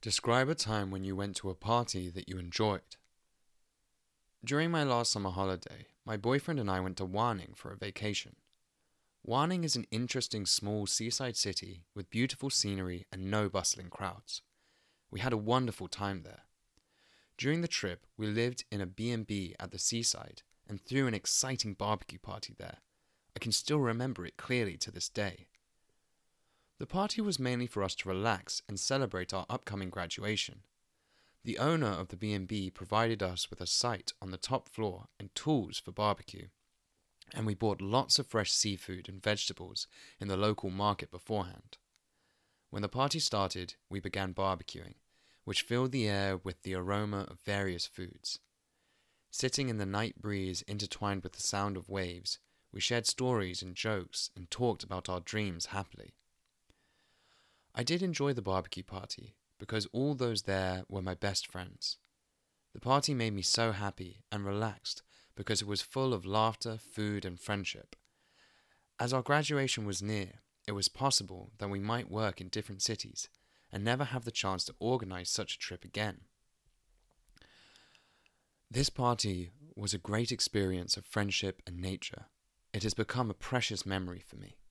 Describe a time when you went to a party that you enjoyed. During my last summer holiday, my boyfriend and I went to Warning for a vacation. Warning is an interesting small seaside city with beautiful scenery and no bustling crowds. We had a wonderful time there. During the trip, we lived in a B&B at the seaside and threw an exciting barbecue party there. I can still remember it clearly to this day. The party was mainly for us to relax and celebrate our upcoming graduation. The owner of the B&B provided us with a site on the top floor and tools for barbecue, and we bought lots of fresh seafood and vegetables in the local market beforehand. When the party started, we began barbecuing, which filled the air with the aroma of various foods. Sitting in the night breeze intertwined with the sound of waves, we shared stories and jokes and talked about our dreams happily. I did enjoy the barbecue party because all those there were my best friends. The party made me so happy and relaxed because it was full of laughter, food, and friendship. As our graduation was near, it was possible that we might work in different cities and never have the chance to organize such a trip again. This party was a great experience of friendship and nature. It has become a precious memory for me.